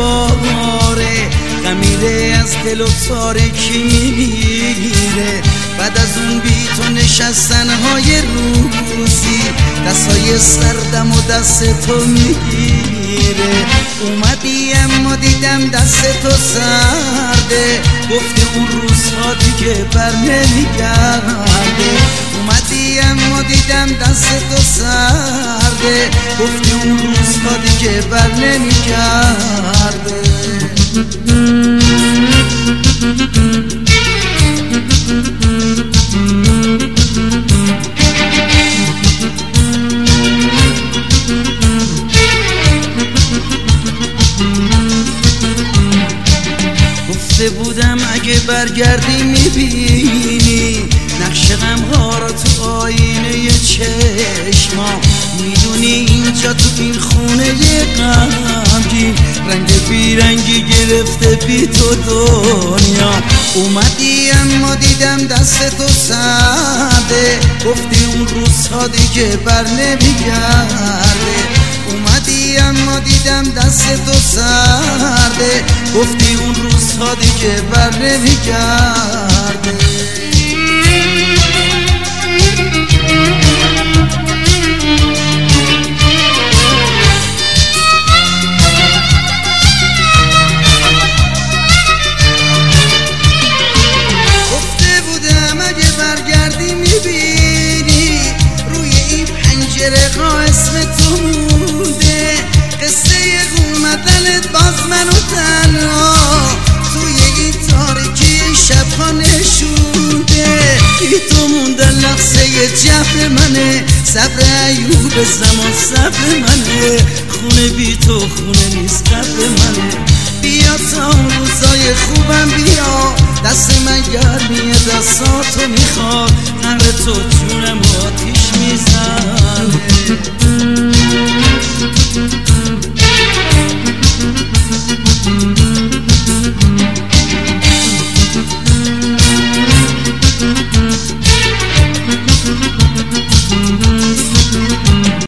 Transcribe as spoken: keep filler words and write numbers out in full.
باره، خمیره از دل و تارکی میمیره. بعد از اون بی تو نشستنهای روزی، دستای سردم و دست تو میگیره. اومدی اما دیدم دست تو سرده، گفتی اون روزها دیگه بر نمیگرده. اومدی اما دیدم دست تو سرده، گفتی اون روزها دیگه بر نمیگرده. گفته بودم اگه برگردی میبینی نقش غمها را تو آینه چشما. میدونی اینجا تو این خونه غمگین رنگ بیرنگی گرفته بی تو دنیا. اومدی اما دیدم دست تو سرده، گفتی اون روزها دیگه بر نمیگرده. اومدی اما دیدم دست تو سرده، گفتی اون روزها دیگه بر نمیگرده. گفته بودم اگه برگردی میبینی روی این پنجره ها اسم تو مونده. قصه اومدنت باز منو تنها توی این تاریکی شبها نشونده. بی تو موندن لحظه جبر منه، صبر ایوب زمان صبر منه. خونه بی تو خونه نیست قبر منه. بیا تا اون روزای خوبم بیا، دست من گرمیه دستاتو میخواد. قهر تو جونم